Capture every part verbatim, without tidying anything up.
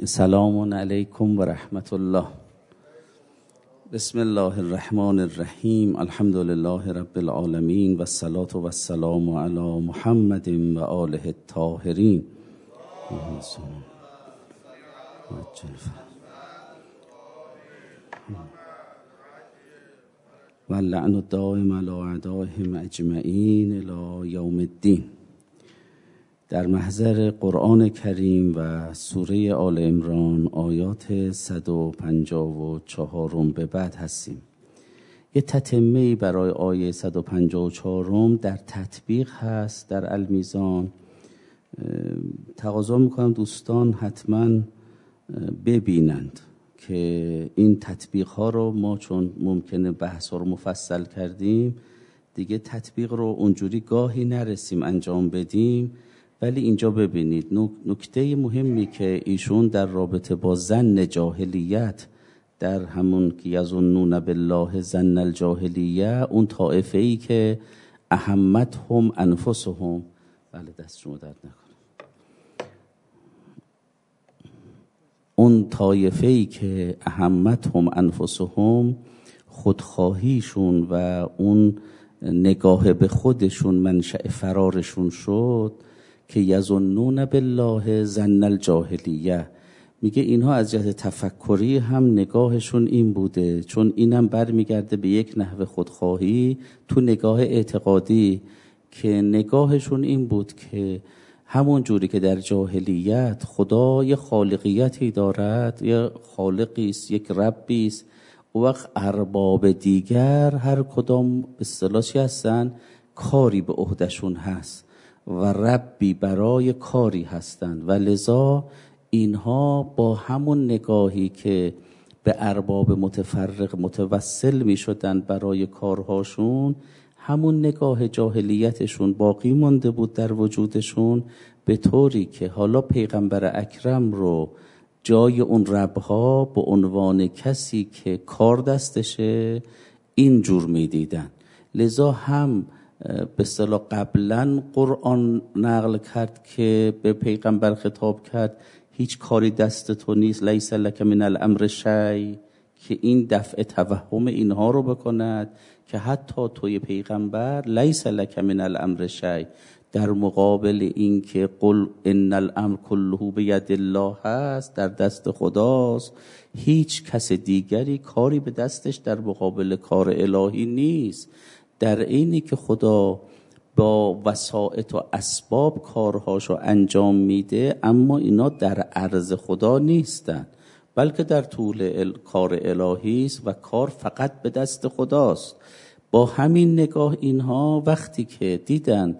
سلام علیکم و رحمت الله. بسم الله الرحمن الرحیم. الحمد لله رب العالمین و الصلاة و السلام علی محمد و آله الطاهرین. و اللعن الدائم علی اعدائهم اجمعین الی یوم الدین. در محضر قرآن کریم و سوره آل عمران آیات صد و پنجاه و چهار به بعد هستیم. یه تتمه‌ای برای آیه صد و پنجاه و چهار در تطبیق هست در المیزان. تقاضا میکنم دوستان حتما ببینند که این تطبیق ها رو ما چون ممکنه بحث ها رو مفصل کردیم دیگه تطبیق رو اونجوری گاهی نرسیم انجام بدیم، ولی اینجا ببینید نکته مهمی که ایشون در رابطه با ظن جاهلیت در همون که یظنون بالله ظن الجاهلیه، اون طائفه ای که اهمتهم انفسهم، بله دست شما درد نکنه، اون طائفه ای که اهمتهم انفسهم، خودخواهیشون و اون نگاه به خودشون منشأ فرارشون شد که یظنون بالله ظن الجاهلیه. میگه اینها از جهت تفکری هم نگاهشون این بوده، چون اینم برمیگرده به یک نحو خودخواهی تو نگاه اعتقادی که نگاهشون این بود که همون جوری که در جاهلیت خدا یه خالقیتی دارد، یه خالقی است، یک ربی است، و وقت ارباب دیگر هر کدام به اصطلاحی هستن کاری به عهدهشون هست و ربی برای کاری هستند و لذا اینها با همون نگاهی که به ارباب متفرق متوسل می شدن برای کارهاشون، همون نگاه جاهلیتشون باقی مانده بود در وجودشون، به طوری که حالا پیغمبر اکرم رو جای اون ربها به عنوان کسی که کار دستشه اینجور می دیدن. لذا هم به اصطلاح قبلا قرآن نقل کرد که به پیغمبر خطاب کرد هیچ کاری دست تو نیست، لیس لک من الامر شیء، که این دفع توهم اینها رو بکند که حتی توی پیغمبر لیس لک من الامر شیء، در مقابل این که قل ان الامر کله بید الله هست، در دست خداست، هیچ کس دیگری کاری به دستش در مقابل کار الهی نیست. در اینی که خدا با وسائط و اسباب کارهاشو انجام میده، اما اینا در عرض خدا نیستن، بلکه در طول کار الهی است و کار فقط به دست خداست. با همین نگاه اینها وقتی که دیدن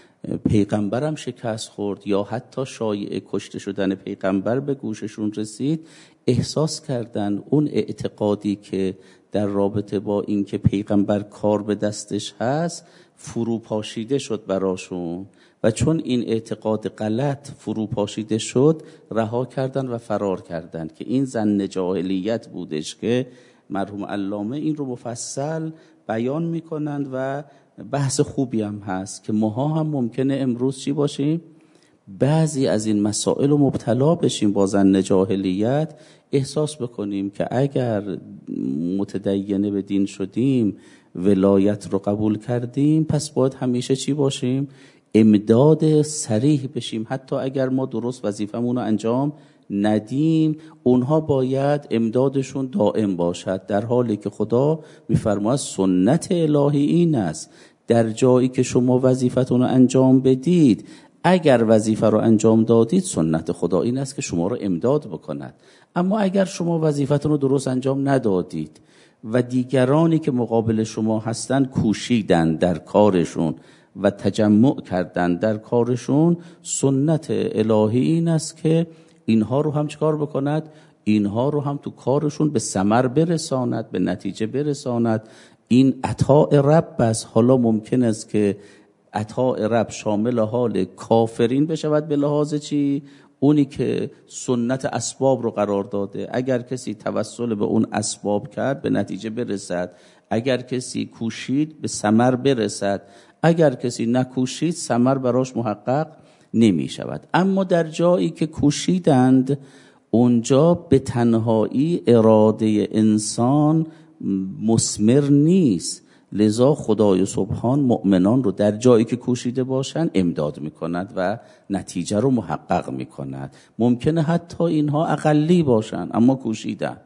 پیغمبرم شکست خورد یا حتی شایعه کشته شدن پیغمبر به گوششون رسید، احساس کردن اون اعتقادی که در رابطه با این که پیغمبر کار به دستش هست فروپاشیده شد براشون، و چون این اعتقاد غلط فروپاشیده شد رها کردن و فرار کردن، که این ظن جاهلیت بودش که مرحوم علامه این رو مفصل بیان میکنند و بحث خوبی هم هست که ماها هم ممکنه امروز چی باشیم؟ بعضی از این مسائل رو مبتلا بشیم با ظن جاهلیت، احساس بکنیم که اگر متدینه به دین شدیم، ولایت رو قبول کردیم، پس باید همیشه چی باشیم؟ امداد صریح بشیم، حتی اگر ما درست وظیفمون رو انجام ندیم اونها باید امدادشون دائم باشد، در حالی که خدا میفرماید سنت الهی این است در جایی که شما وظیفتون رو انجام بدید، اگر وظیفه رو انجام دادید سنت خدا این است که شما رو امداد بکند. اما اگر شما وظیفتون رو درست انجام ندادید و دیگرانی که مقابل شما هستن کوشیدن در کارشون و تجمع کردن در کارشون، سنت الهی این است که اینها رو هم چکار بکند؟ اینها رو هم تو کارشون به ثمر برساند، به نتیجه برساند. این عطاء رب است. حالا ممکن است که عطاء رب شامل حال کافرین بشود به لحاظ چی؟ اونی که سنت اسباب رو قرار داده، اگر کسی توسل به اون اسباب کرد به نتیجه برسد، اگر کسی کوشید به ثمر برسد، اگر کسی نکوشید ثمر براش محقق نمی شود. اما در جایی که کوشیدند اونجا به تنهایی اراده انسان مثمر نیست، لذا خدای سبحان مؤمنان رو در جایی که کوشیده باشن امداد میکند و نتیجه رو محقق میکند. ممکنه حتی اینها اقلی باشن اما کوشیدن.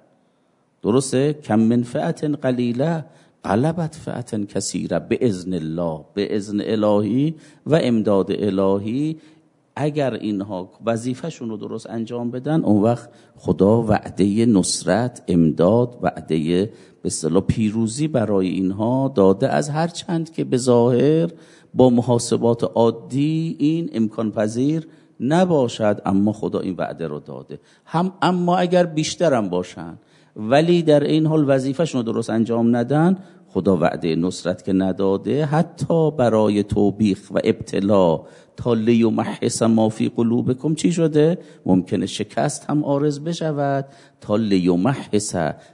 درسته؟ کم من فئة قلیله غلبت فئة کثیره به اذن الله، به اذن الهی و امداد الهی. اگر اینها وظیفه‌شون رو درست انجام بدن، اون وقت خدا وعده نصرت، امداد، وعده به اصطلاح پیروزی برای اینها داده، از هر چند که به ظاهر با محاسبات عادی این امکان پذیر نباشد، اما خدا این وعده رو داده. هم اما اگر بیشترم باشن ولی در این حال وظیفه‌شون رو درست انجام ندن، خدا وعده نصرت که نداده، حتی برای توبیخ و ابتلا تا لیمحص ما فی قلوبکم چی شده؟ ممکنه شکست هم عارض بشود. تا لیمحص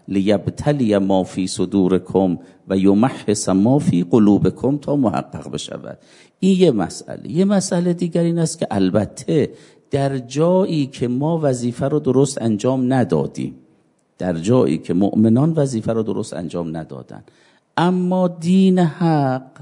لیبتلی ما فی صدورکم و یمحص ما فی قلوبکم، تا محقق بشود. این یه مسئله. یه مسئله دیگر این است که البته در جایی که ما وظیفه رو درست انجام ندادیم، در جایی که مؤمنان وظیفه رو درست انجام ندادن، اما دین حق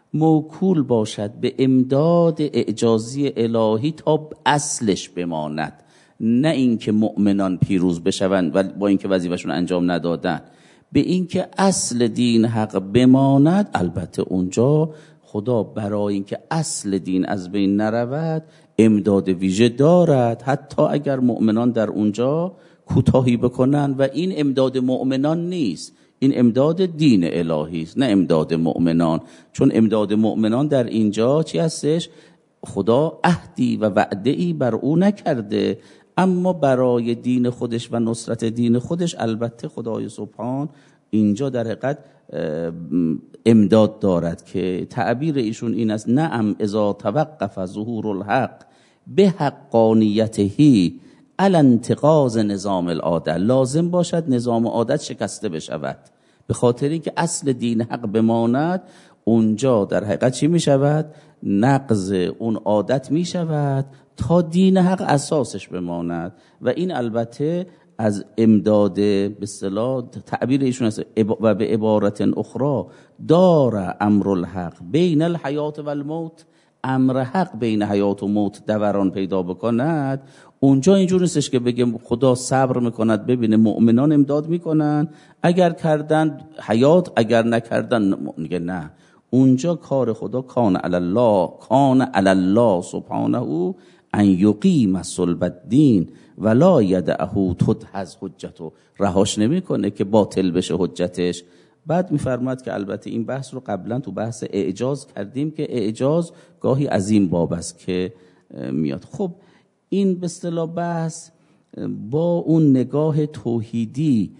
موکول باشد به امداد اعجازی الهی تا اصلش بماند، نه اینکه مؤمنان پیروز بشوند و با اینکه وظیفه‌شون انجام ندادن، به اینکه اصل دین حق بماند. البته اونجا خدا برای اینکه اصل دین از بین نرود امداد ویژه دارد، حتی اگر مؤمنان در اونجا کوتاهی بکنن. و این امداد مؤمنان نیست، این امداد دین الهی است، نه امداد مؤمنان. چون امداد مؤمنان در اینجا چی هستش؟ خدا عهدی و وعده‌ای بر او نکرده، اما برای دین خودش و نصرت دین خودش البته خدای سبحان اینجا در حقیقت امداد دارد، که تعبیر ایشون این است: نعم اذا توقف ظهور الحق به حقانیته علی انتقاض نظام العادت. لازم باشد نظام عادت شکسته بشود، به خاطر اینکه اصل دین حق بماند. اونجا در حقیقت چی می شود؟ نقض اون عادت می شود تا دین حق اساسش بماند. و این البته از امداد به اصطلاح تعبیر ایشون است: و به عبارت اخرى دار امر الحق بین الحیات و الموت. امر حق بین حیات و موت دوران پیدا بکند. اونجا اینجور نیستش که بگیم خدا صبر میکند ببینه مؤمنان امداد میکنن، اگر کردن حیات، اگر نکردن میگه نه. اونجا کار خدا کان علی الله کان علی الله سبحانه ان یقیم صلب الدین ولا یدعه تدحض حجته. رهاش نمیکنه که باطل بشه حجتش. بعد میفرماد که البته این بحث رو قبلا تو بحث اعجاز کردیم که اعجاز گاهی از این باب است که میاد. خب این به اصطلاح بحث با اون نگاه توحیدی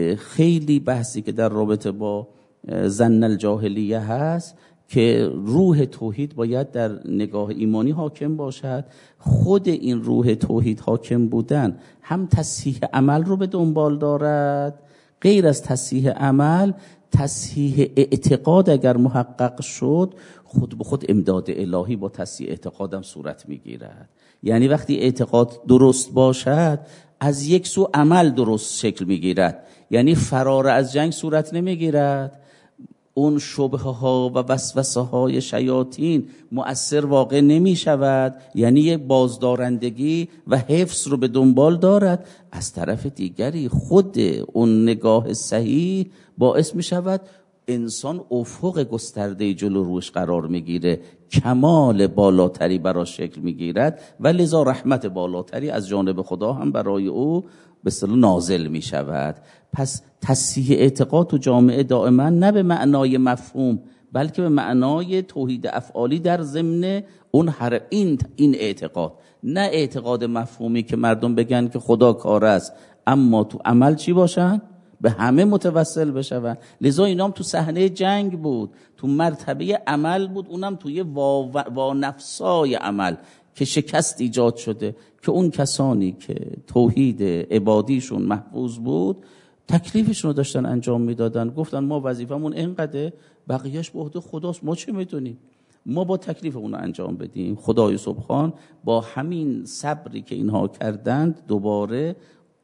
خیلی بحثی که در رابطه با ظن الجاهلیه هست، که روح توحید باید در نگاه ایمانی حاکم باشد. خود این روح توحید حاکم بودن هم تصحیح عمل رو به دنبال دارد، غیر از تصحیح عمل تصحیح اعتقاد اگر محقق شد، خود به خود امداد الهی با تصحیح اعتقادم صورت میگیرد. یعنی وقتی اعتقاد درست باشد، از یک سو عمل درست شکل میگیرد، یعنی فرار از جنگ صورت نمیگیرد، اون شبهه ها و وسوسه های شیاطین مؤثر واقع نمی شود، یعنی یک بازدارندگی و حفظ رو به دنبال دارد. از طرف دیگری خود اون نگاه صحیح باعث می شود انسان افق گسترده جلو روش قرار میگیره، کمال بالاتری براش شکل میگیرد و لذا رحمت بالاتری از جانب خدا هم برای او به اصطلاح نازل می شود. پس تصحیح اعتقاد تو جامعه دائما نه به معنای مفهوم، بلکه به معنای توحید افعالی در ضمن اون هر این این اعتقاد، نه اعتقاد مفهومی که مردم بگن که خدا کار است اما تو عمل چی باشن؟ به همه متوسل بشون. لذا اینام تو صحنه جنگ بود، تو مرتبه عمل بود، اونم توی وا, وا نفسای عمل که شکست ایجاد شده، که اون کسانی که توحید عبادیشون محفوظ بود تکلیفشون رو داشتن انجام میدادن، گفتن ما وظیفمون اینقدره، بقیهش به عهده خداست، ما چه میدونیم، ما با تکلیفمون رو انجام بدیم. خدای سبحان با همین صبری که اینها کردند دوباره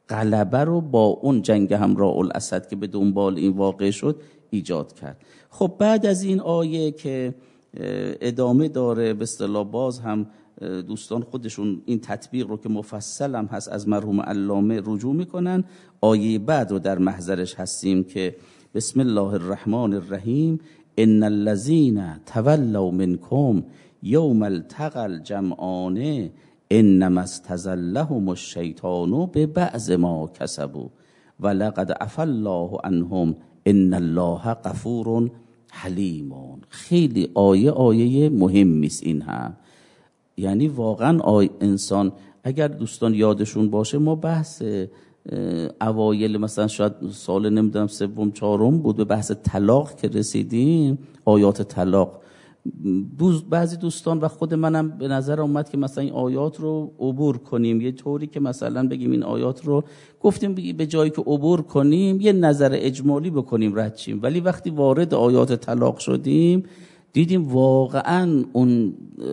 غلبه رو با اون جنگ همراه الاسد که به دنبال این واقع شد ایجاد کرد. خب بعد از این آیه که ادامه داره، به اصطلاح باز هم دوستان خودشون این تطبیق رو که مفصل هم هست از مرحوم علامه رجوع میکنن. آیه بعد رو در محضرش هستیم که بسم الله الرحمن الرحیم ان الذين تولوا منكم یوم التقى الجمعان انما استزلهم الشیطان ببعض ما کسبوا ولقد عفا الله عنهم ان الله غفور حلیم. خیلی آیه آیه مهمی است این هم. یعنی واقعا آی انسان اگر دوستان یادشون باشه ما بحث اوایل مثلا شاید سال نمیدونم سوم چهارم بود به بحث طلاق که رسیدیم، آیات طلاق، بعضی دوستان و خود منم به نظر اومد که مثلا این آیات رو عبور کنیم یه طوری که مثلا بگیم این آیات رو گفتیم به جایی که عبور کنیم یه نظر اجمالی بکنیم رد شیم، ولی وقتی وارد آیات طلاق شدیم دیدیم واقعا اون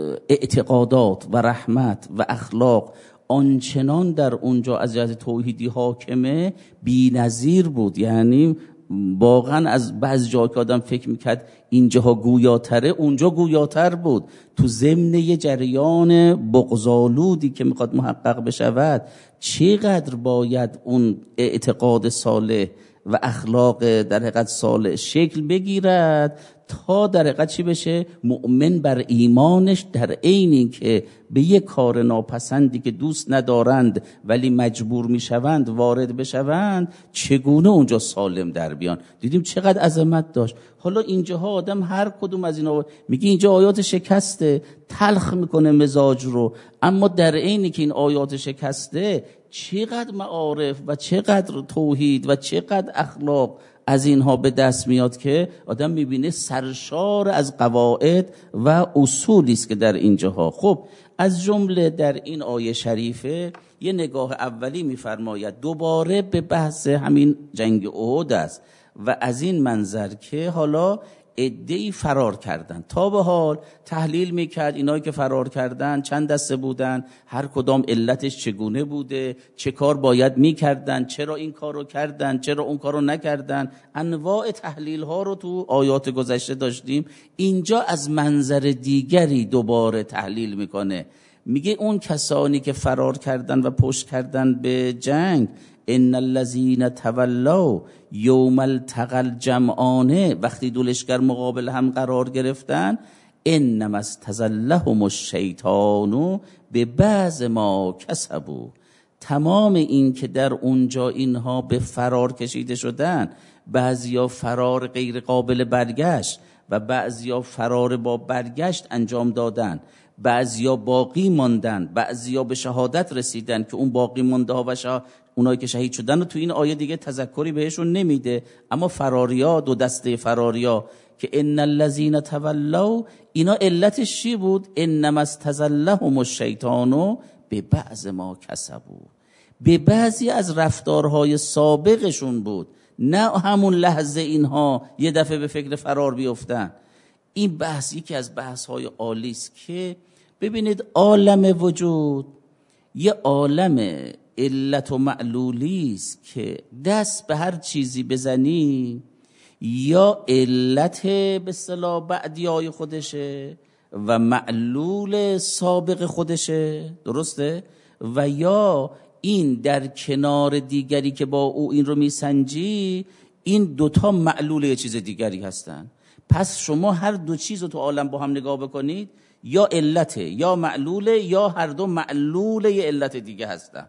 اعتقادات و رحمت و اخلاق آنچنان در اونجا از جهت توحیدی حاکمه بی‌نظیر بود. یعنی واقعا از بعض جا که آدم فکر میکرد اینجاها گویاتره اونجا گویاتر بود. تو ضمن یه جریان بغض‌آلودی که میخواد محقق بشود چقدر باید اون اعتقاد صالح و اخلاق در حقیقت صالح شکل بگیرد تا در حقیقت چی بشه؟ مؤمن بر ایمانش در عینی که به یک کار ناپسندی که دوست ندارند ولی مجبور میشوند وارد بشوند چگونه اونجا سالم در بیان. دیدیم چقدر عظمت داشت. حالا اینجاها آدم هر کدوم از اینا میگه اینجا آیات شکسته، تلخ میکنه مزاج رو، اما در عینی که این آیات شکسته چقدر معارف و چقدر توحید و چقدر اخلاق از اینها به دست میاد که آدم میبینه سرشار از قواعد و اصولی است که در اینجاها. خب از جمله در این آیه شریفه یه نگاه اولی میفرماید دوباره به بحث همین جنگ احد است و از این منظر که حالا عده‌ای فرار کردن. تا به حال تحلیل میکرد اینایی که فرار کردن چند دسته بودن، هر کدام علتش چگونه بوده، چه کار باید میکردن، چرا این کار رو کردن، چرا اون کار رو نکردن. انواع تحلیل ها رو تو آیات گذشته داشتیم. اینجا از منظر دیگری دوباره تحلیل میکنه. میگه اون کسانی که فرار کردن و پشت کردن به جنگ، ان الذين تولوا یوم التقى الجمعان، وقتی دو لشکر مقابل هم قرار گرفتن، انما استزلهم الشیطان ببعض ما کسبوا. تمام این که در اونجا اینها به فرار کشیده شدن، بعضیا فرار غیر قابل برگشت و بعضیا فرار با برگشت انجام دادن، بعضیا باقی ماندن، بعضیا به شهادت رسیدن که اون باقی مانده ها و شهادت اونایی که شهید شدن و تو این آیه دیگه تذکری بهشون نمیده. اما فراریا، دو دسته فراریا که ان الذين تولوا، اینا علتش چی بود؟ انما استزلهم الشیطان ببعض ما کسبوا، به بعضی از رفتارهای سابقشون بود، نه همون لحظه اینها یه دفعه به فکر فرار بیفتن. این بحث یکی از بحث‌های عالی است که ببینید عالم وجود یه عالم علت و معلولی است که دست به هر چیزی بزنی یا علت به اصطلاح بعدیای خودشه و معلول سابق خودشه، درسته؟ و یا این در کنار دیگری که با او این رو میسنجی، این دوتا معلول یه چیز دیگری هستن. پس شما هر دو چیز رو تو عالم با هم نگاه بکنید، یا علته یا معلوله، یا هر دو معلول یه علت دیگه هستن.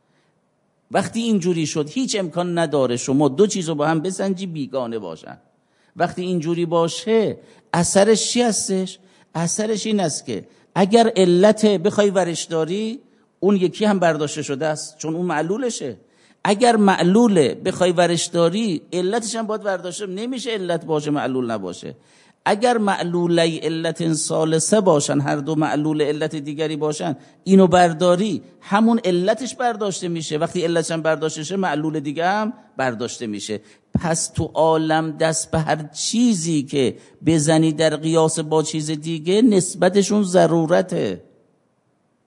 وقتی اینجوری شد هیچ امکان نداره شما دو چیز رو با هم بسنجی بیگانه باشن. وقتی اینجوری باشه اثرش چی هستش؟ اثرش این است که اگر علت بخوای ورش داری، اون یکی هم برداشته شده است چون اون معلولشه. اگر معلوله بخوای ورش داری، علتش هم باید برداشته، نمیشه علت باشه معلول نباشه. اگر معلوله علت ثالثه باشن، هر دو معلول علت دیگری باشن، اینو برداری، همون علتش برداشته میشه. وقتی علتش هم برداشته شه، معلول دیگه هم برداشته میشه. پس تو عالم دست به هر چیزی که بزنی در قیاس با چیز دیگه، نسبتشون ضرورته.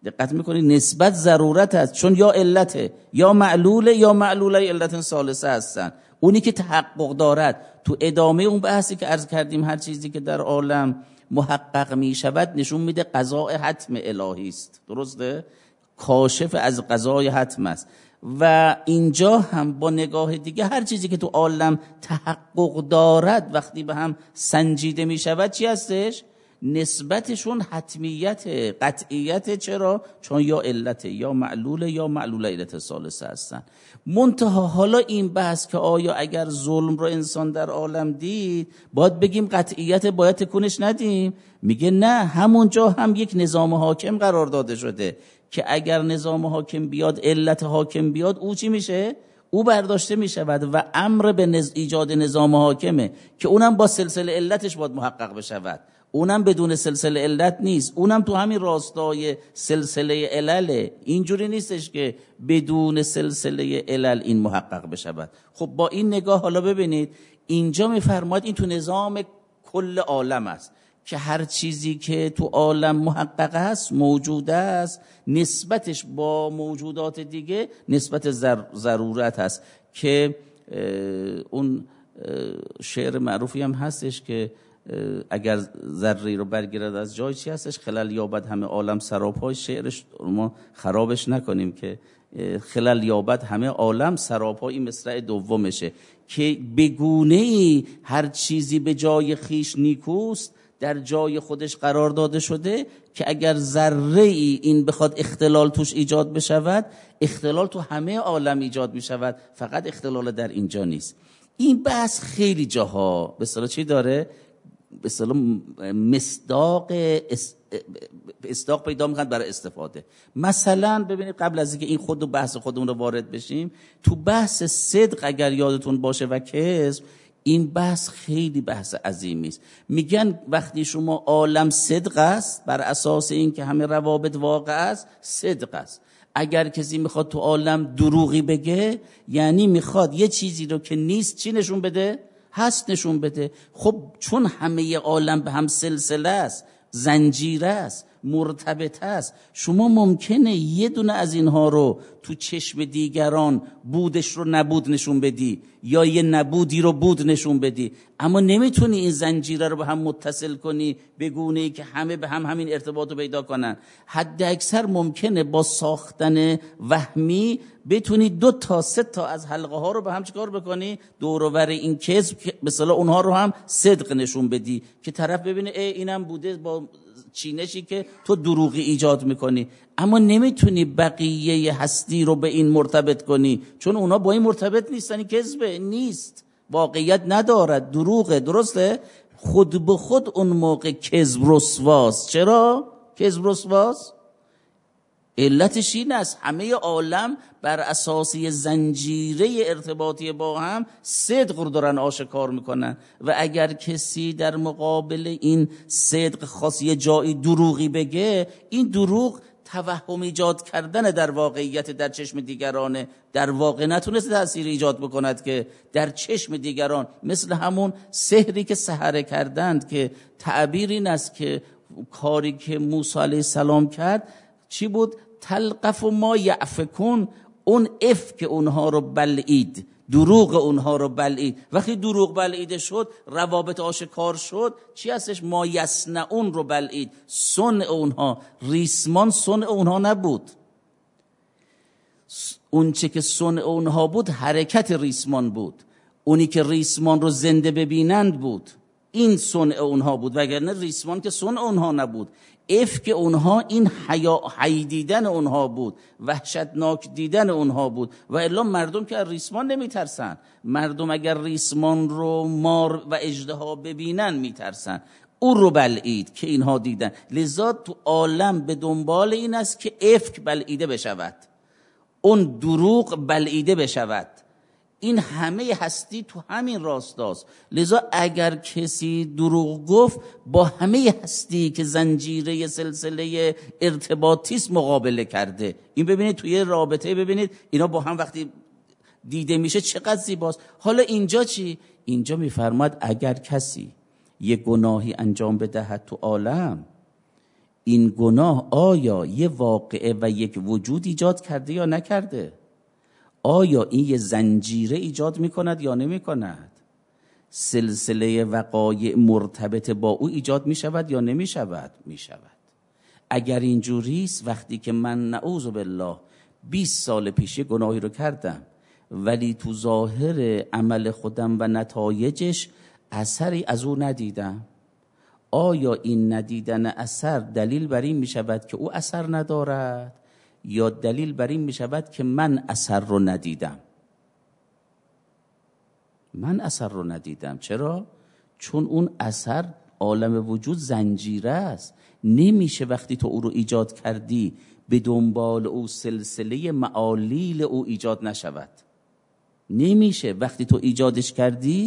دقت میکنید نسبت ضرورت هست، چون یا علته یا معلوله یا معلوله علت ثالثه هستن. اونی که تحقق دارد تو ادامه اون بحثی که عرض کردیم هر چیزی که در عالم محقق می شود نشون میده قضاء حتم الهی است، درسته؟ کاشف از قضای حتم است. و اینجا هم با نگاه دیگه هر چیزی که تو عالم تحقق دارد وقتی به هم سنجیده می شود چی هستش؟ نسبتشون حتمیت، قطعیت. چرا؟ چون یا علت یا معلول یا معلول علت ثالثه هستن. منتها حالا این بحث که آیا اگر ظلم رو انسان در عالم دید باید بگیم قطعیت باید تکونش ندیم؟ میگه نه، همونجا هم یک نظام حاکم قرار داده شده که اگر نظام حاکم بیاد، علت حاکم بیاد، او چی میشه؟ او برداشته میشود و امر به نز... ایجاد نظام حاکمه که اونم با سلسله علتش باید محقق بشود. اونم بدون سلسله علت نیست، اونم تو همین راستای سلسله علله. اینجوری نیستش که بدون سلسله علل این محقق بشود. خب با این نگاه حالا ببینید اینجا میفرماید این تو نظام کل عالم است که هر چیزی که تو عالم محقق است، موجود است، نسبتش با موجودات دیگه نسبت ضرورت است. که اون شعر معروفی هم هستش که اگر ذره رو برگیرد از جای چی هستش؟ خلل یابد همه عالم سراپای. شعرش ما خرابش نکنیم که خلل یابد همه عالم سراپای، این مصرع دومشه که بگونه هر چیزی به جای خیش نیکوست در جای خودش قرار داده شده که اگر ذره ای این بخواد اختلال توش ایجاد بشود، اختلال تو همه عالم ایجاد می شود، فقط اختلال در اینجا نیست. این بحث خیلی جاها به اصطلاح چی داره؟ به اصطلاح مصداق مصداق پیدا می‌کنه برای استفاده. مثلا ببینید قبل از اینکه این خود و بحث خودمون رو وارد بشیم، تو بحث صدق اگر یادتون باشه و کذب، این بحث خیلی بحث عظیمی است. میگن وقتی شما عالم صدق است، بر اساس این که همه روابط واقع است، صدق است. اگر کسی میخواد تو عالم دروغی بگه، یعنی میخواد یه چیزی رو که نیست چی نشون بده؟ هست نشون بده. خب چون همه عالم به هم سلسله است، زنجیره است، مرتبط است، شما ممکنه یه دونه از اینها رو تو چشم دیگران بودش رو نبود نشون بدی یا یه نبودی رو بود نشون بدی، اما نمیتونی این زنجیره رو به هم متصل کنی به گونه‌ای که همه به هم همین ارتباط رو پیدا کنن. حد اکثر ممکنه با ساختن وهمی بتونی دو تا سه تا از حلقه ها رو به هم چیکار بکنی؟ دور و بر این کذب به اصطلاح اونها رو هم صدق نشون بدی که طرف ببینه ای اینم بوده با چینشی که تو دروغی ایجاد میکنی. اما نمیتونی بقیه هستی رو به این مرتبط کنی، چون اونا با این مرتبط نیستن. این کذبه نیست، واقعیت ندارد، دروغه. درسته؟ خود به خود اون موقع کذب رسواست. چرا کذب رسواست؟ علتش این است همه عالم بر اساس زنجیره ارتباطی با هم صدق رو دارن آشکار میکنن و اگر کسی در مقابل این صدق خاص یه جایی دروغی بگه، این دروغ توهم ایجاد کردن در واقعیت در چشم دیگرانه. در واقع نتونست تأثیر ایجاد بکند که در چشم دیگران، مثل همون سحری که سحره کردند که تعبیر این است که کاری که موسی علیه السلام کرد چی بود؟ تلقف ما یعفکون، اون اف که اونها رو بلعید، دروغ اونها رو بلعید. وقتی دروغ بلعیده شد، روابط آشکار شد، چی هستش؟ ما یصنعون رو بلعید، صنع اونها. ریسمان صنع اونها نبود، اون چه که صنع اونها بود حرکت ریسمان بود. اونی که ریسمان رو زنده ببینند بود، این صنع اونها بود، وگرنه ریسمان که صنع اونها نبود. افک اونها این حیا حی دیدن اونها بود، وحشتناک دیدن اونها بود. و الا مردم که از ریسمان نمیترسن، مردم اگر ریسمان رو مار و اژدها ببینن میترسن. او رو بلعید که اینها دیدن. لذا تو عالم به دنبال این است که افک بلعیده بشود، اون دروغ بلعیده بشود. این همه هستی تو همین راستاست. لذا اگر کسی دروغ گفت، با همه هستی که زنجیره سلسله ارتباطیست مقابله کرده. این ببینید توی رابطه، ببینید اینا با هم وقتی دیده میشه چقدر زیباست. حالا اینجا چی؟ اینجا میفرماد اگر کسی یه گناهی انجام بدهد تو عالم، این گناه آیا یه واقعه و یک وجود ایجاد کرده یا نکرده؟ آیا این یه زنجیره ایجاد میکند یا نمیکند؟ سلسله وقایع مرتبط با او ایجاد میشود یا نمیشود؟ میشود. اگر اینجوریست، وقتی که من نعوذ بالله بیست سال پیش گناهی رو کردم ولی تو ظاهر عمل خودم و نتایجش اثری از او ندیدم، آیا این ندیدن اثر دلیل بر این می شود که او اثر ندارد یا دلیل بر این می شود که من اثر رو ندیدم؟ من اثر رو ندیدم. چرا؟ چون اون اثر عالم وجود زنجیره است. نمیشه وقتی تو او رو ایجاد کردی به دنبال او سلسله معالیل او ایجاد نشود. نمیشه وقتی تو ایجادش کردی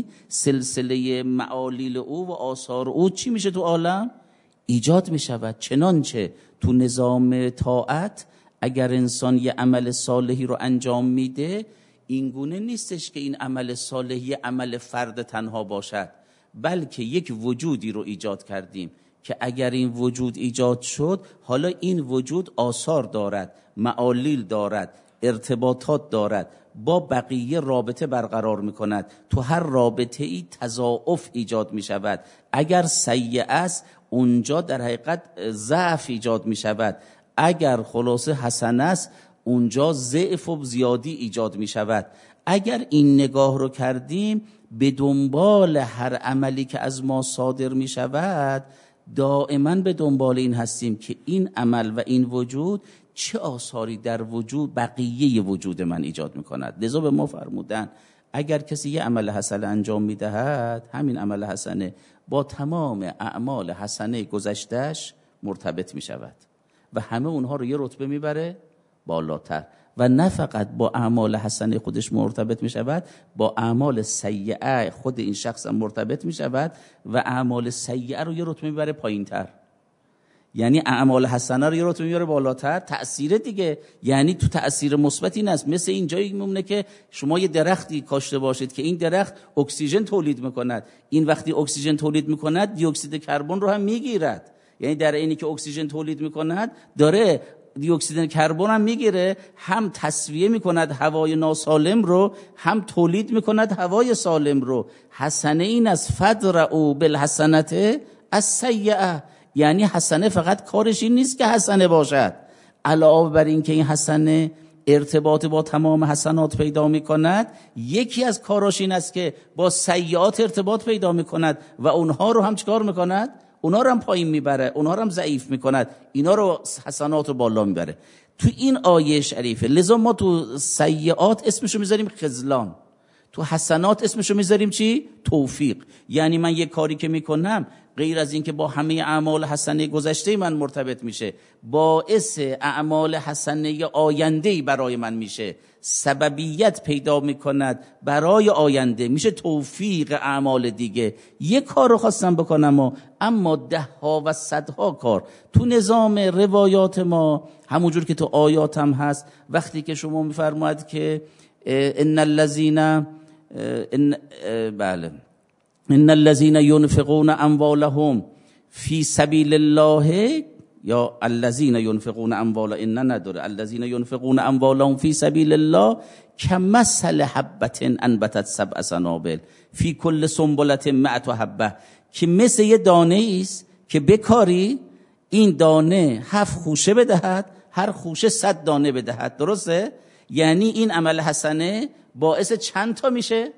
سلسله معالیل او و آثار او چی میشه تو عالم؟ ایجاد میشود. چنانچه تو نظام طاعت اگر انسان یه عمل صالحی رو انجام میده، این گونه نیستش که این عمل صالحی عمل فرد تنها باشد، بلکه یک وجودی رو ایجاد کردیم که اگر این وجود ایجاد شد، حالا این وجود آثار دارد، معالیل دارد، ارتباطات دارد، با بقیه رابطه برقرار میکند. تو هر رابطه ای تضاعف ایجاد میشود. اگر سیئه است اونجا در حقیقت ضعف ایجاد میشود، اگر خلاصه حسن است اونجا ضعف و زیادی ایجاد میشود. اگر این نگاه رو کردیم به دنبال هر عملی که از ما صادر میشود، دائما به دنبال این هستیم که این عمل و این وجود چه آثاری در وجود بقیه وجود من ایجاد میکند. لذا به ما فرمودن اگر کسی یه عمل حسنه انجام میدهد، همین عمل حسنه با تمام اعمال حسنه گذشتهش مرتبط میشود و همه اونها رو یه رتبه میبره بالاتر، و نه فقط با اعمال حسنه خودش مرتبط می شود، با اعمال سیئه خود این شخص هم مرتبط می شود و اعمال سیئه رو یه رتبه می بره پایین تر. یعنی اعمال حسنه رو یه رتبه می بره بالاتر. تأثیر دیگه، یعنی تو تأثیر مثبت این است. مثل این جایی میمونه که شما یه درختی کاشته باشید که این درخت اکسیژن تولید میکند. این وقتی اکسیژن تولید میکند دی اکسید کربن رو هم میگیرد. یعنی در اینی که اکسیژن تولید میکند داره دی اکسید کربن هم میگیره، هم تصفیه میکند هوای ناسالم رو، هم تولید میکند هوای سالم رو. حسنه این از فدرعوا بالحسنة السیئة، یعنی حسنه فقط کارش این نیست که حسنه باشد، علاوه بر این که این حسنه ارتباط با تمام حسنات پیدا میکند، یکی از کاراش این است که با سیئات ارتباط پیدا میکند و اونها رو هم چکار میکند؟ اونا رو هم پایین میبره، اونا رو هم ضعیف میکند، اینا رو حسنات رو بالا میبره. تو این آیه شریفه لذا ما تو سیئات اسمشو میذاریم خذلان، تو حسنات اسمشو میذاریم چی؟ توفیق. یعنی من یک کاری که میکنم غیر از این که با همه اعمال حسنه گذشته من مرتبط میشه، باعث اعمال حسنه آینده برای من میشه، سببیت پیدا میکند برای آینده، میشه توفیق اعمال دیگه. یک کار رو خواستم بکنم و اما ده ها و صدها کار تو نظام روایات ما، همونجور که تو آیات هم هست، وقتی که شما میفرماید که ان الذین ان بله ان الذين ينفقون اموالهم في سبيل الله، یا الذين ينفقون اموال ان نداره الذين ينفقون اموالهم في سبيل الله كمثل حبة انبتت سبع سنابل في كل سنبلة مئة حبة، که مثل یه دانه است که بکاری این دانه هفت خوشه بدهد، هر خوشه صد دانه بدهد. درسته؟ یعنی این عمل حسنه باعث چند تا میشه؟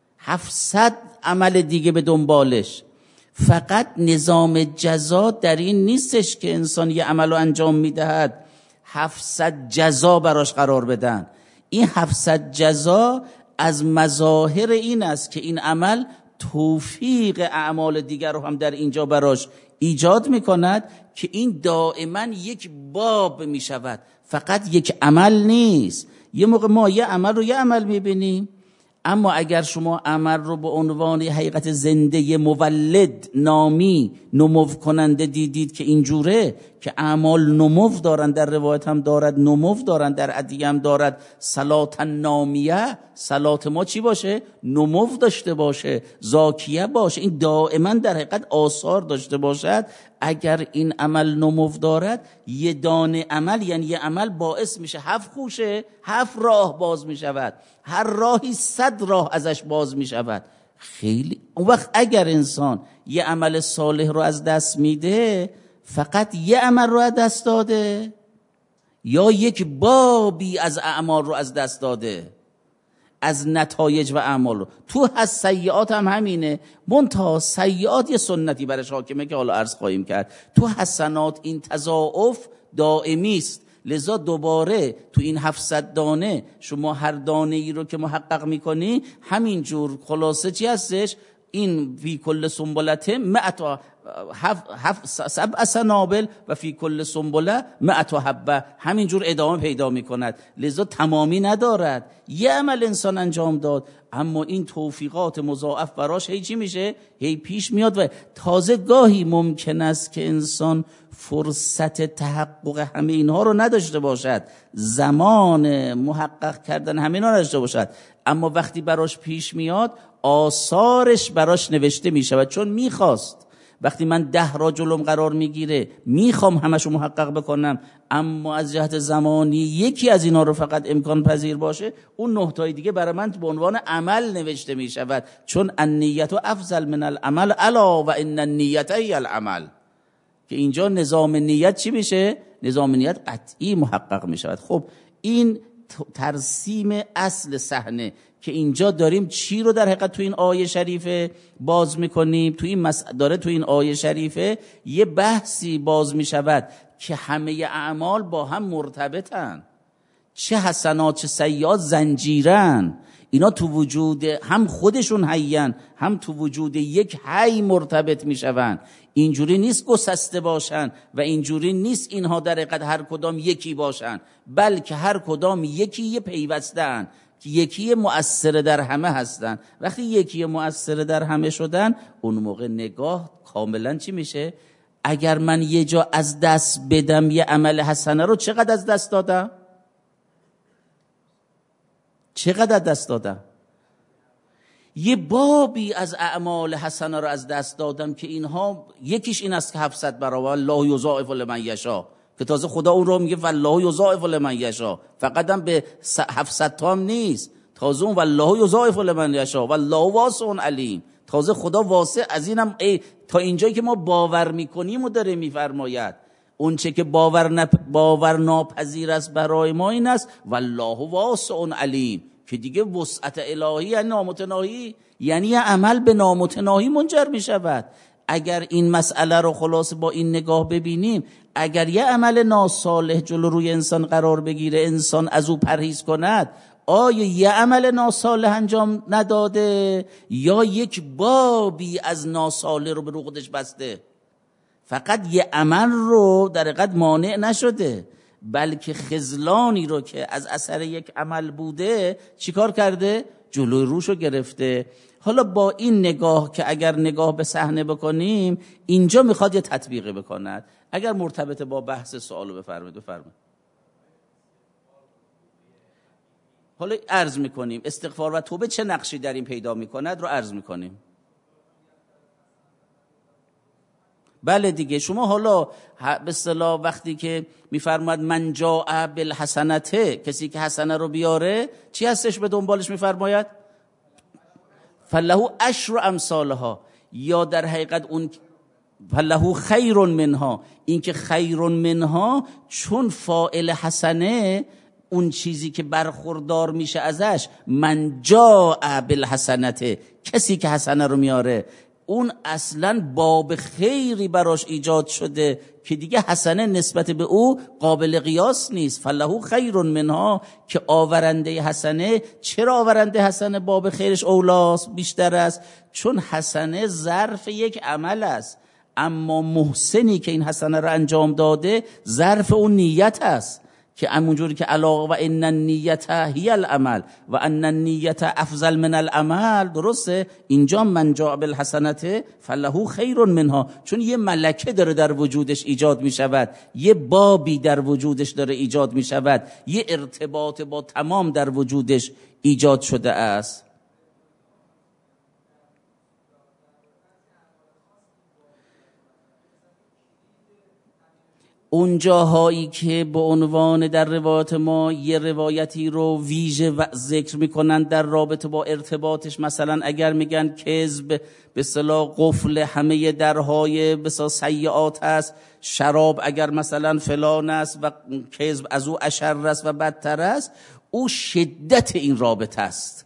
هفتصد عمل دیگه به دنبالش. فقط نظام جزا در این نیستش که انسان یه عمل رو انجام میدهد هفتصد جزا براش قرار بدن. این هفتصد جزا از مظاهر این است که این عمل توفیق اعمال دیگر رو هم در اینجا براش ایجاد میکند که این دائما یک باب میشود، فقط یک عمل نیست. یه موقع ما یه عمل رو یه عمل میبینیم، اما اگر شما عمل رو به عنوان حقیقت زنده مولد نامی نمو کننده دیدید که اینجوره، که اعمال نمو دارن، در روایت هم دارد نمو دارن، در ادیه هم دارد صلات نامیه، صلات ما چی باشه؟ نمو داشته باشه، زاکیه باشه، این دائما در حقیقت آثار داشته باشد. اگر این عمل نمو دارد، یه دانه عمل یعنی یه عمل باعث میشه هفت خوشه، هفت راه باز میشود، هر راهی صد راه ازش باز میشود. خیلی اون وقت اگر انسان یه عمل صالح رو از دست میده، فقط یه عمل رو از دست داده یا یک بابی از اعمال رو از دست داده، از نتایج و اعمال رو. تو از سیئات هم همینه، منتها سیئات یه سنتی برش حاکمه که حالا عرض خواهیم کرد. تو حسنات این تضاعف دائمی است، لذا دوباره تو این هفتصد دانه شما هر دانه ای رو که محقق میکنی همینجور خلاصه چی هستش؟ این فی کل سنبلته مئت سبع سنابل و فی کل سنبله مئت حبه، همینجور ادامه پیدا میکند. لذا تمامی ندارد، یه عمل انسان انجام داد اما این توفیقات مضاعف براش هی چی میشه؟ هی پیش میاد. و تازه گاهی ممکن است که انسان فرصت تحقق همه اینها رو نداشته باشد، زمان محقق کردن همه اینها نداشته باشد، اما وقتی براش پیش میاد آثارش براش نوشته میشود، چون میخواست. وقتی من ده را جلوم قرار میگیره میخوام همشو محقق بکنم، اما از جهت زمانی یکی از اینا رو فقط امکان پذیر باشه، اون نه تای دیگه برای من به عنوان عمل نوشته میشود، چون النیت افضل من العمل الا و ان النیت هی العمل. که اینجا نظام نیت چی میشه؟ نظام نیت قطعی محقق میشود. خب این ترسیم اصل صحنه که اینجا داریم چی رو در حقیقت تو این آیه شریفه باز میکنیم؟ تو این مس... داره تو این آیه شریفه یه بحثی باز میشود که همه اعمال با هم مرتبطن، چه حسنات چه سیئات زنجیرن، اینا تو وجود هم خودشون حیان، هم تو وجود یک حی مرتبط میشون. اینجوری نیست گسسته باشن و اینجوری نیست اینها در حقیقت هر کدام یکی باشن، بلکه هر کدام یکی یه پیوستن که یکی مؤثر در همه هستن. وقتی یکی مؤثر در همه شدن، اون موقع نگاه کاملا چی میشه؟ اگر من یه جا از دست بدم یه عمل حسنه رو، چقدر از دست دادم؟ چقدر از دست دادم؟ یه بابی از اعمال حسنه رو از دست دادم که اینها یکیش این است که هفتصد برابر الله یضاعف لمن یشاء، که تازه خدا اون رو میگه والله یضاعف لمن یشاء، فقط هم به هفتصد تا هم نیست، تازه اون والله یضاعف لمن یشاء والله واسع علیم، تازه خدا واسع از اینم ای تا اینجایی که ما باور میکنیم و داره میفرماید. اون چه که باور نپ... باور ناپذیر است برای ما این است والله واسع علیم، که دیگه وسعت الهی یعنی نامتناهی، یعنی عمل به نامتناهی منجر می شود. اگر این مسئله رو خلاص با این نگاه ببینیم، اگر یه عمل ناصالح جلو روی انسان قرار بگیره، انسان از او پرهیز کند، آیا یه عمل ناصالح انجام نداده یا یک بابی از ناصالح رو به رو خودش بسته؟ فقط یه عمل رو در حقیقت مانع نشده، بلکه خذلانی رو که از اثر یک عمل بوده چیکار کرده؟ جلوی روشو گرفته. حالا با این نگاه که اگر نگاه به صحنه بکنیم، اینجا میخواد یه تطبیقی بکند. اگر مرتبط با بحث سوالو بفرمایید بفرمایید. حالا عرض میکنیم استغفار و توبه چه نقشی در این پیدا میکند رو عرض میکنیم. بله دیگه، شما حالا به اصطلاح وقتی که میفرماد من جاء بالحسنته، کسی که حسنه رو بیاره چی هستش به دنبالش میفرماید؟ فله عشر امثالها، یا در حقیقت اون فله خیر منها، این که خیر منها چون فاعل حسنه اون چیزی که برخوردار میشه ازش من جاء بالحسنته، کسی که حسنه رو میاره اون اصلا باب خیری براش ایجاد شده که دیگه حسنه نسبت به او قابل قیاس نیست. فله خیر منها، که آورنده حسنه، چرا آورنده حسنه باب خیرش اولاست بیشتر است؟ چون حسنه ظرف یک عمل است، اما محسنی که این حسنه رو انجام داده ظرف اون نیت است که همونجوری که علاقه و ان النیت هی العمل و ان النیت افضل من العمل، درسته؟ اینجا من جاء بالحسنه فله خیر منها، چون یه ملکه داره در وجودش ایجاد می شود، یه بابی در وجودش داره ایجاد می شود، یه ارتباط با تمام در وجودش ایجاد شده است. اون جاهایی که به عنوان در روایت ما یه روایتی رو ویژه و ذکر میکنن در رابطه با ارتباطش، مثلا اگر میگن کذب به اصطلاح قفل همه درهای به اصطلاح سیئات است، شراب اگر مثلا فلان است و کذب از او اشر است و بدتر است، او شدت این رابطه است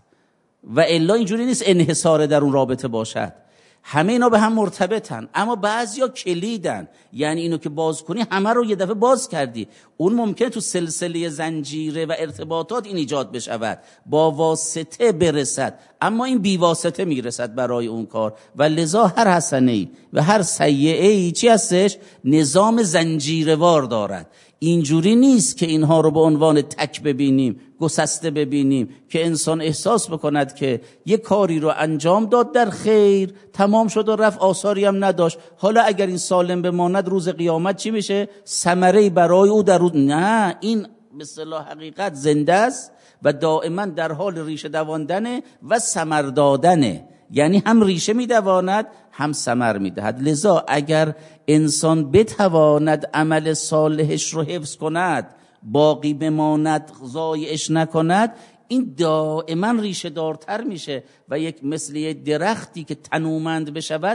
و الا اینجوری نیست انحصار در اون رابطه باشد. همه اینا به هم مرتبطن، اما بعضیا کلیدن، یعنی اینو که باز کنی همه رو یه دفعه باز کردی. اون ممکنه تو سلسله زنجیره و ارتباطات این ایجاد بشود، با واسطه برسد، اما این بی واسطه میرسد برای اون کار. و لذا هر حسنه‌ای و هر سیئه‌ای چی هستش؟ نظام زنجیروار دارد. اینجوری نیست که اینها رو به عنوان تک ببینیم، گسسته ببینیم، که انسان احساس بکند که یک کاری رو انجام داد در خیر، تمام شد و رفت، آثاری هم نداشت، حالا اگر این سالم بماند روز قیامت چی میشه؟ ثمره‌ای برای او در روز. نه، این به اصطلاح حقیقت زنده است و دائما در حال ریشه دواندنه و ثمر دادنه، یعنی هم ریشه میدواند هم ثمر میدهد. لذا اگر انسان بتواند عمل صالحش رو حفظ کند، باقی بماند، ضایعش نکند، این دائما ریشه دارتر میشه و یک مثل یک درختی که تنومند بشود،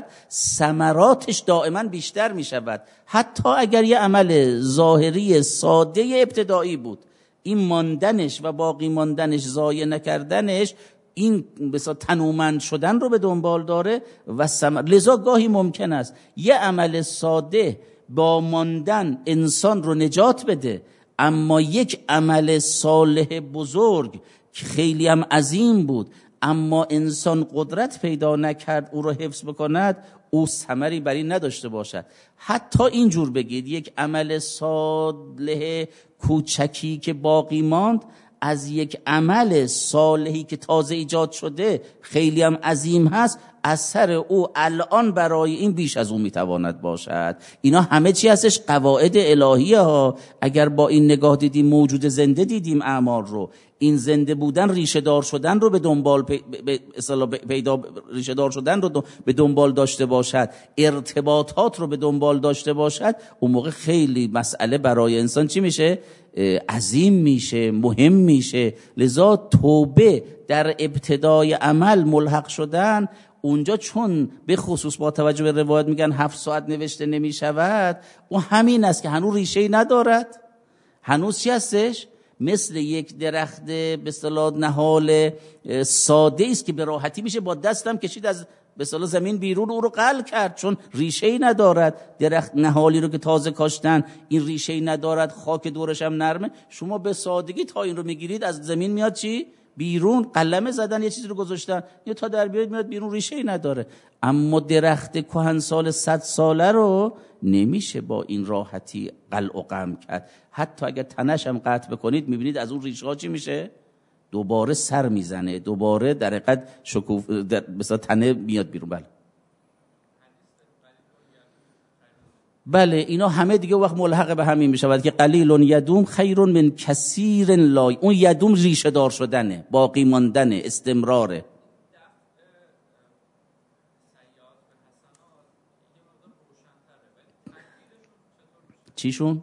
ثمراتش دائما بیشتر میشود. حتی اگر یه عمل ظاهری ساده ابتدایی بود، این ماندنش و باقی ماندنش، ضایع نکردنش، این بسا تنومند شدن رو به دنبال داره و ثمر. لذا گاهی ممکن است یه عمل ساده با ماندن انسان رو نجات بده، اما یک عمل صالح بزرگ که خیلی هم عظیم بود اما انسان قدرت پیدا نکرد او رو حفظ بکند، او ثمری بر این نداشته باشد. حتی اینجور بگید یک عمل صالح کوچکی که باقی ماند از یک عمل صالحی که تازه ایجاد شده خیلی هم عظیم هست، اثر او الان برای این بیش از اون میتواند باشد. اینا همه چی هستش؟ قواعد الهیه ها. اگر با این نگاه دیدیم، موجود زنده دیدیم اعمال رو، این زنده بودن ریشه دار شدن رو به دنبال پیدا ریشه دار شدن رو به دنبال داشته باشد، ارتباطات رو به دنبال داشته باشد، اون موقع خیلی مسئله برای انسان چی میشه؟ عظیم میشه، مهم میشه. لذا توبه در ابتدای عمل ملحق شدن، اونجا چون به خصوص با توجه به روایت میگن هفت ساعت نوشته نمیشود، اون همین است که هنوز ریشه‌ای ندارد، هنوز چی هستش؟ مثل یک درخت به اصطلاح نهال ساده است که به راحتی میشه با دستم کشید از به اصطلاح زمین بیرون، او رو قل کرد، چون ریشه‌ای ندارد. درخت نهالی رو که تازه کاشتن، این ریشه‌ای ندارد، خاک دورش هم نرمه، شما به سادگی تا این رو میگیرید از زمین میاد چی؟ بیرون. قلمه زدن، یه چیزی رو گذاشتن، یا تا در بیاد میاد بیرون، ریشه‌ای نداره. اما درخت کهنسال صد ساله رو نمیشه با این راحتی قلع و قم کرد. حتی اگر تنش هم قطع بکنید، میبینید از اون ریشه ها چی میشه؟ دوباره سر میزنه، دوباره در حقیقت شکوف در مثلا تنه میاد بیرون. بله بله، اینا همه دیگه وقت ملحق به همین میشود که قلیل یدوم خیر من کثیر لا. اون یدوم ریشه دار شدنه، باقی ماندنه، استمراره. چیشون؟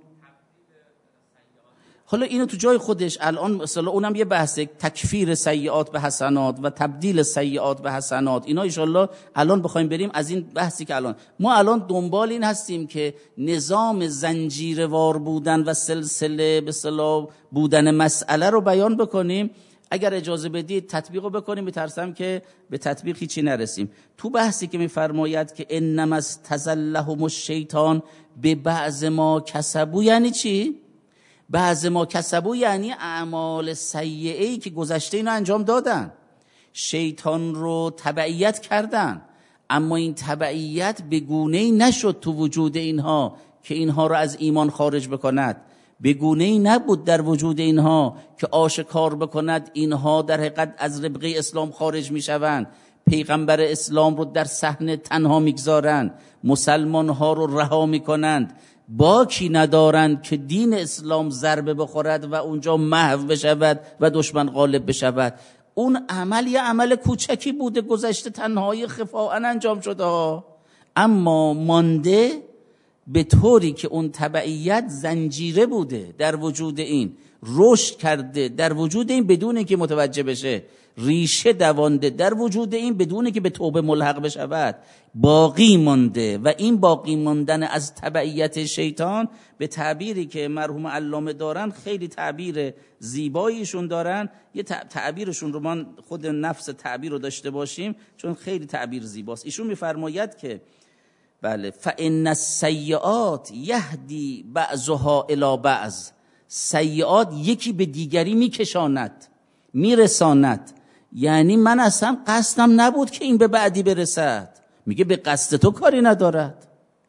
حالا اینو تو جای خودش الان مثلا اونم یه بحثه، تکفیر سیئات به حسنات و تبدیل سیئات به حسنات. اینا انشالله الان بخوایم بریم از این بحثی که الان ما الان دنبال این هستیم که نظام زنجیروار بودن و سلسله به اصطلاح بودن مسئله رو بیان بکنیم. اگر اجازه بدید تطبیقو بکنیم، میترسم که به تطبیق هیچی نرسیم. تو بحثی که میفرماید که انما استزلهم الشیطان به بعض ما کسبوا، یعنی چی؟ بعض ما کسبوا یعنی اعمال سیئه‌ای که گذشته اینو انجام دادن، شیطان رو تبعیت کردن، اما این تبعیت به گونه‌ای نشد تو وجود اینها که اینها رو از ایمان خارج بکند. به گونه‌ای نبود در وجود اینها که آشکار بکند اینها در حقیقت از ربقه اسلام خارج میشوند، پیغمبر اسلام رو در صحنه تنها میگذارند، مسلمان ها رو رها میکنند، باکی ندارند که دین اسلام ضربه بخورد و اونجا محو بشود و دشمن غالب بشود. اون عمل یه عمل کوچکی بوده، گذشته تنهایی خفاء انجام شده ها، اما مانده به طوری که اون تبعیت زنجیره بوده در وجود این، رشد کرده در وجود این بدون اینکه متوجه بشه، ریشه دوانده در وجود این بدون اینکه به توبه ملحق بشود، باقی مانده. و این باقی ماندن از تبعیت شیطان به تعبیری که مرحوم علامه دارن، خیلی تعبیر زیباییشون دارن، یه تعبیرشون رو من خود نفس تعبیر رو داشته باشیم چون خیلی تعبیر زیباست. ایشون میفرماید که بله فإن السیئات یهدی بعضها الی بعض، سیئات یکی به دیگری میکشاند میرساند. یعنی من اصلا قصدم نبود که این به بعدی برسد، میگه به قصد تو کاری ندارد.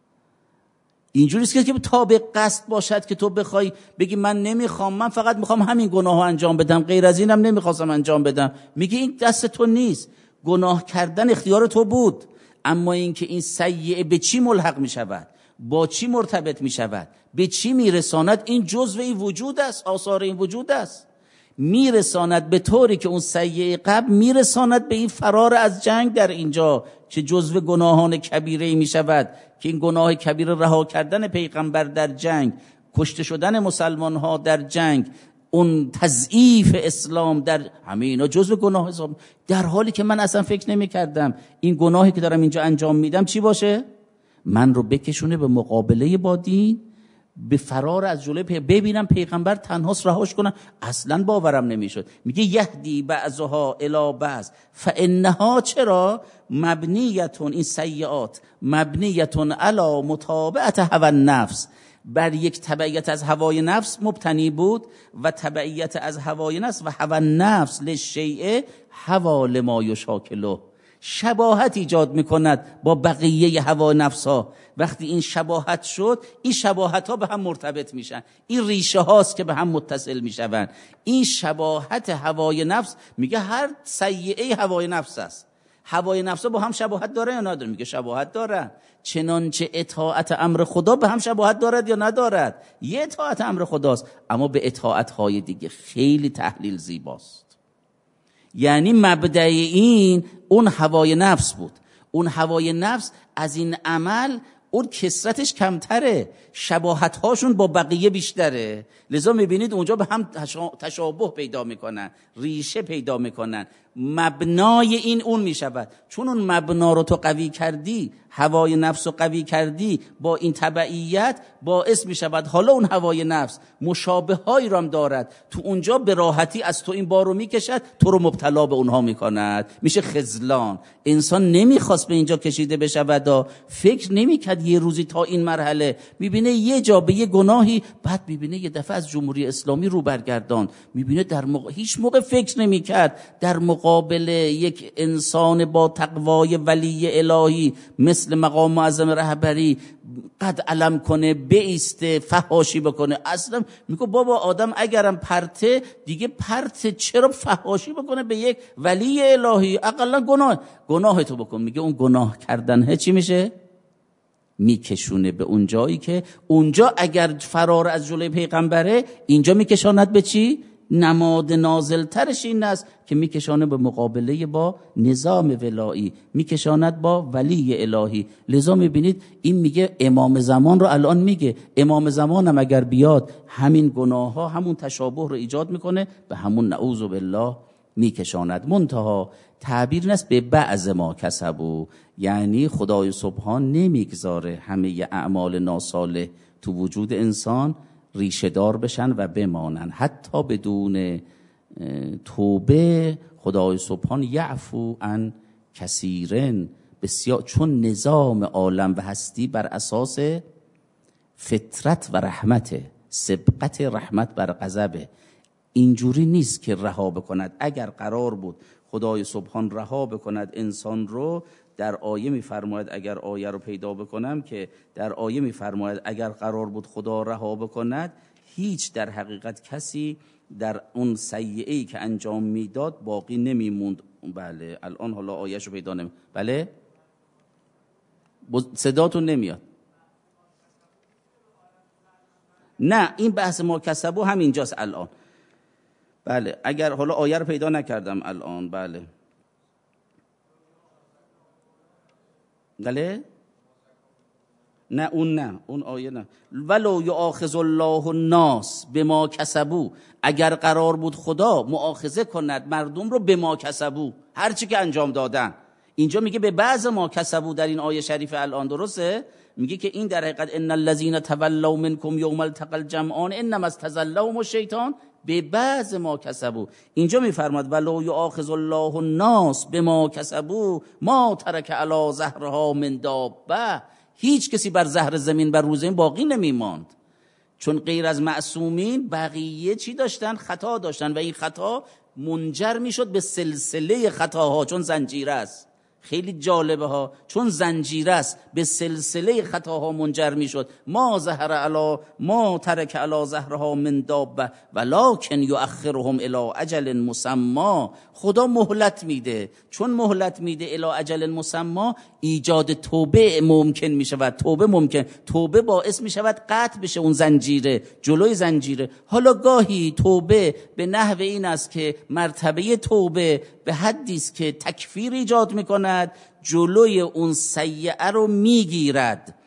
اینجوریست که تا به قصد باشد که تو بخوای بگی من نمیخوام، من فقط میخوام همین گناهو انجام بدم، غیر از اینم نمیخواستم انجام بدم، میگه این دست تو نیست. گناه کردن اختیار تو بود، اما اینکه این سیئه به چی ملحق میشود، با چی مرتبط میشود، به چی میرساند، این جزء این وجود است، آثار این وجود است. میرساند به طوری که اون سیئه قبل میرساند به این فرار از جنگ در اینجا که جزء گناهان کبیره می شود، که این گناه کبیره رها کردن پیغمبر در جنگ، کشته شدن مسلمان ها در جنگ، اون تضعیف اسلام در همه اینا جزء گناه اسلام، در حالی که من اصلا فکر نمی کردم این گناهی که دارم اینجا انجام میدم چی باشه، من رو بکشونه به مقابله با دین، به فرار از جلوی پی... ببینم پیغمبر تنهاست رهاش کنم، اصلا باورم نمیشد. میگه یهدی بعضها الی بعض فانها، چرا مبنیتون، این سیئات مبنیتون علی متابعت هوی النفس، بر یک تبعیت از هوای نفس مبتنی بود، و تبعیت از هوای نفس و هوی النفس للشیء هوی لما یشاکله، شباهت ایجاد میکند با بقیه هوا نفس ها. وقتی این شباهت شد، این شباهت ها به هم مرتبط میشن، این ریشه هاست که به هم متصل میشون. این شباهت هوای نفس، میگه هر سیئه هوای نفس است. هوای نفس با هم شباهت داره یا نداره؟ میگه شباهت داره. چنانچه اطاعت امر خدا به هم شباهت دارد یا ندارد؟ یه اطاعت امر خداست، اما به اطاعت های دیگه. خیلی تحلیل زیباست. یعنی مبدأ این اون هوای نفس بود. اون هوای نفس از این عمل اون کثرتش کمتره، شباهت هاشون با بقیه بیشتره، لذا میبینید اونجا به هم تشابه پیدا میکنن، ریشه پیدا میکنن، مبنای این اون میشود. چون اون مبنا رو تو قوی کردی، هوای نفس رو قوی کردی با این تبعیت، باعث میشود حالا اون هوای نفس مشابه هایی رو هم دارد، تو اونجا به راحتی از تو این بار رو میکشد، تو رو مبتلا به اونها میکند، میشه خذلان. انسان نمیخواست به اینجا کشیده بشود و فکر نمیکرد یه روزی تا این مرحله، میبینه یه جا به یه گناهی، بعد میبینه یه دفعه از جمهوری اسلامی رو برگردان، میبینه در موقع هیچ موقع فکر نمیکرد در مقابل یک انسان با تقوای ولی الهی مثل مقام معظم رهبری قد علم کنه، بیسته، فحاشی بکنه. اصلا میگه بابا آدم اگرم پرته دیگه، پرته چرا فحاشی بکنه به یک ولی الهی؟ اقلا گناه گناه تو بکن. میگه اون گناه کردن چی میشه؟ میکشونه به اون جایی که اونجا اگر فرار از جلوی پیغمبره، اینجا میکشاند به چی؟ نماد نازل ترش این است که میکشانه به مقابله با نظام ولایی، میکشاند با ولی الهی. لذا میبینید این میگه امام زمان رو الان میگه، امام زمان هم اگر بیاد همین گناه ها همون تشابه رو ایجاد میکنه، به همون نعوذ بالله میکشاند. منتها تعبیر نست به بعض ما کسبو، یعنی خدای سبحان نمیگذاره همه اعمال ناصالح تو وجود انسان ریشه دار بشن و بمانن، حتی بدون توبه. خدای سبحان یعفو عن کثیرن، بسیار، چون نظام عالم و هستی بر اساس فطرت و رحمته، سبقت رحمت بر غضبه. اینجوری نیست که رها بکند. اگر قرار بود خدای سبحان رها بکند انسان رو، در آیه میفرماید، اگر آیه رو پیدا بکنم، که در آیه میفرماید اگر قرار بود خدا رها بکند، هیچ در حقیقت کسی در اون سیئه‌ای که انجام میداد باقی نمیموند. بله الان حالا آیه‌شو پیدا نمی بله صداتون نمیاد. نه این بحث ما کسبو همینجاست الان. بله اگر حالا آیه رو پیدا نکردم الان. بله بله نه اون نه اون آیه نه. ولو یؤاخذ الله الناس بما کسبوا، اگر قرار بود خدا مؤاخذه کند مردم رو بما کسبوا، هر چی که انجام دادن. اینجا میگه به بعض ما کسبوا در این آیه شریف الان، درسته؟ میگه که این در حقیقت ان الذين تولوا منكم يوم التقى الجمعان انما استزلهم الشیطان به بعض ما کسبوا. اینجا میفرماد ولو یؤاخذ الله الناس بما کسبوا ما ترک علی ظهرها من دابه، هیچ کسی بر ظهر زمین بر روز این باقی نمیماند، چون غیر از معصومین بقیه چی داشتن؟ خطا داشتن و این خطا منجر میشد به سلسله خطاها، چون زنجیره است. خیلی جالبه ها، چون زنجیره است به سلسله خطاها منجر میشد. ما ظهر علی ما ترک علی ظهرها من دابه ولکن یؤخرهم الی اجل مسمى. خدا مهلت میده، چون مهلت میده الی اجل مسمى ایجاد توبه ممکن میشود. توبه ممکن توبه باعث میشود قطع بشه اون زنجیره، جلوی زنجیره. حالا گاهی توبه به نحو این است که مرتبه توبه به حدی است که تکفیر ایجاد میکند، جلوی اون سیئه رو میگیرد،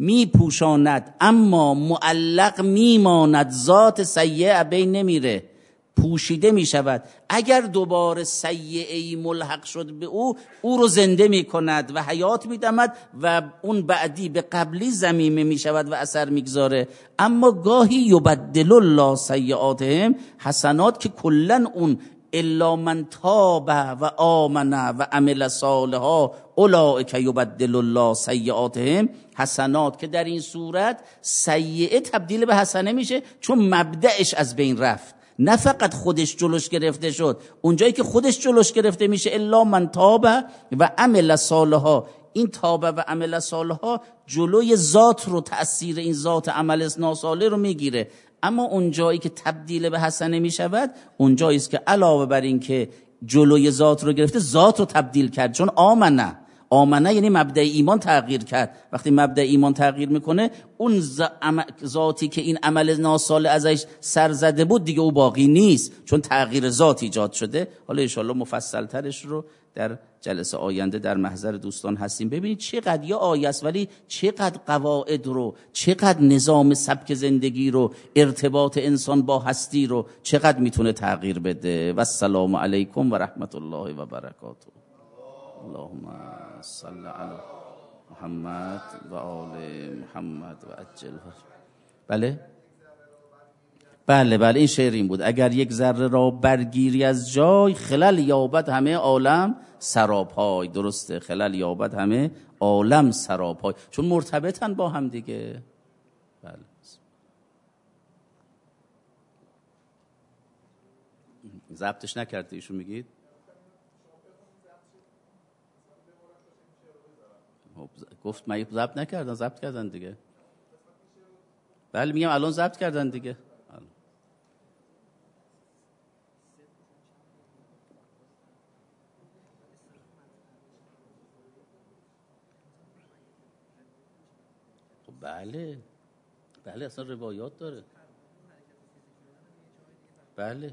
میپوشاند، اما معلق میماند، ذات سیئه بین نمیره، پوشیده میشود. اگر دوباره سیئه‌ای ملحق شد به او، او رو زنده میکند و حیات میدمد و اون بعدی به قبلی ضمیمه میشود و اثر میگذاره. اما گاهی یبدل الله سیئاتهم حسنات، که کلن اون الا من تاب و آمن و عمل صالحا اولئک یبدل الله سیئاتهم حسنات، که در این صورت سیئه تبدیل به حسنه میشه، چون مبدأش از بین رفت. نه فقط خودش جلوش گرفته شد، اونجایی که خودش جلوش گرفته میشه الا من تاب و عمل صالحا، این تاب و عمل صالحا جلوی ذات رو، تأثیر این ذات عمل ناصالح رو میگیره. اما اون جایی که تبدیل به حسنه می شود، اون جایی است که علاوه بر این که جلوی ذات رو گرفته، ذات رو تبدیل کرد. چون آمنه آمنه یعنی مبدأ ایمان تغییر کرد. وقتی مبدأ ایمان تغییر میکنه، اون ذاتی که این عمل ناصالح ازش سر زده بود دیگه او باقی نیست، چون تغییر ذات ایجاد شده. حالا ان شاءالله مفصل ترش رو در جلسه آینده در محضر دوستان هستیم. ببینید چقدر یا آیه است، ولی چقدر قواعد رو، چقدر نظام سبک زندگی رو، ارتباط انسان با هستی رو چقدر میتونه تغییر بده. و السلام علیکم و رحمت الله و برکاته. اللهم صل علی محمد و آل محمد و عجل. بله بله بله این شعر این بود: اگر یک ذره را برگیری از جای، خلل یابد همه عالم سراپای. درسته، خلل یابد همه عالم سراپای، چون مرتبطن با هم دیگه. بله ضبطش نکرده ایشون میگید؟ گفت من ضبط نکردن، ضبط کردن دیگه. بله میگم الان ضبط کردن دیگه. بله بله اصلا روایات داره. بله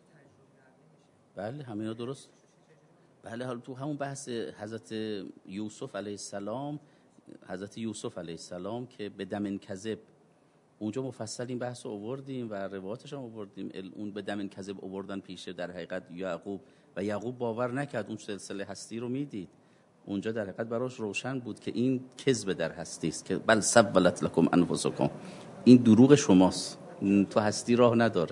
بله همینا درست. بله حالا تو همون بحث حضرت یوسف علیه السلام، حضرت یوسف علیه السلام که به دم کذب، اونجا مفصل این بحث رو آوردیم و روایاتش هم آوردیم. اون به دم کذب آوردن پیشه در حقیقت یعقوب، و یعقوب باور نکرد، اون سلسله هستی رو میدید. اونجا در حقیقت براش روشن بود که این کذب در هستی است، که بل سولت لکم انفسکم، این دروغ شماست، تو هستی راه نداره.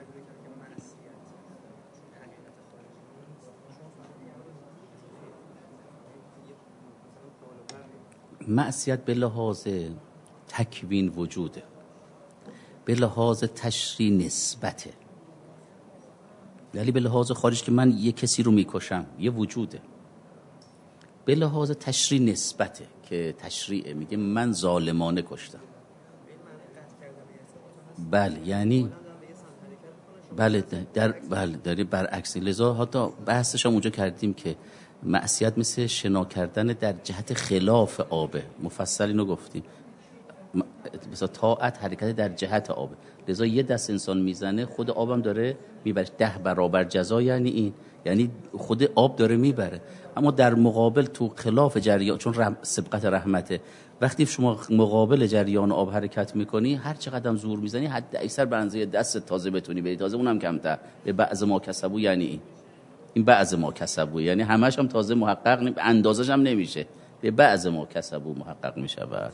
معصیت به لحاظ تکوین وجوده، به لحاظ تشریع نسبته، ولی به لحاظ خارج که من یه کسی رو میکشم یه وجوده. به لحاظ تشریع نسبته که تشریع میگه من ظالمانه کشتم. بله یعنی بله در بله داری برعکس. لذا حتی بحثش هم اونجا کردیم که معصیت مثل شنا کردن در جهت خلاف آبه، مفصل اینو گفتیم. مثلا طاعت حرکت در جهت آبه، لذا یه دست انسان میزنه خود آبم داره میبره، ده برابر جزا یعنی این، یعنی خود آب داره میبره. اما در مقابل تو خلاف جریان، چون رحم، سبقت رحمته، وقتی شما مقابل جریان آب حرکت میکنی هر چقدر زور میزنی حد اکثر به اندازه دست تازه بتونی بری، تازه اونم کمتر. به بعض ما کسبو یعنی این این بعض ما کسبو یعنی همش هم تازه محقق نمی... اندازش هم نمیشه، به بعض ما کسبو محقق میشه. بعد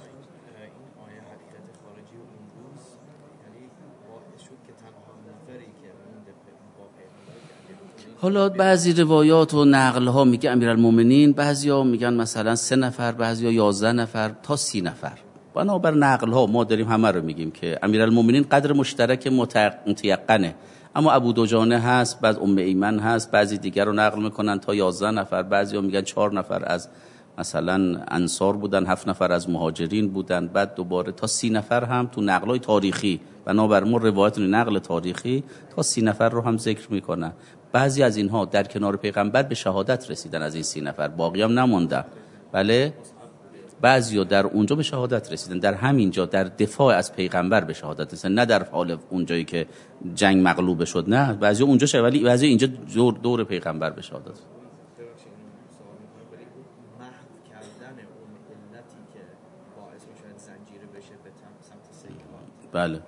حالا بعضی روایات و نقل ها میگه امیرالمومنین، بعضی ها میگن مثلا سه نفر، بعضی ها یازده نفر تا سی نفر. بنابر نقل ها ما داریم همه رو میگیم که امیرالمومنین قدر مشترک متیقنه. اما ابو دجانه هست، بعض ام ایمن هست، بعضی دیگر رو نقل میکنن تا یازده نفر، بعضی ها میگن چهار نفر از مثلا انصار بودن، هفت نفر از مهاجرین بودن، بعد دوباره تا سی نفر هم تو نقلای تاریخی، بنابر ما روایت نقل تاریخی تا سی نفر رو هم ذکر میکنن. بعضی از اینها در کنار پیغمبر به شهادت رسیدن، از این سی نفر باقی هم نموندن. بله بعضی ها در اونجا به شهادت رسیدن، در همینجا در دفاع از پیغمبر به شهادت رسیدن، نه در حال اونجایی که جنگ مغلوب شد، نه، بعضی اونجا شد ولی بعضی اینجا دور, دور پیغمبر به شهادت. بله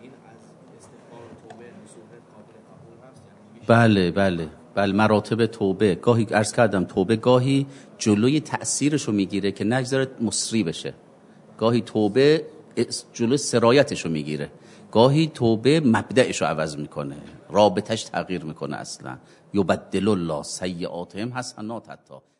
بله بله بله مراتب توبه، گاهی عرض کردم توبه گاهی جلوی تأثیرشو میگیره که نگذاره مصری بشه، گاهی توبه جلوی سرایتشو میگیره، گاهی توبه مبدأشو عوض میکنه، رابطش تغییر میکنه اصلا. یبدل الله سیئاتهم حسنات حتی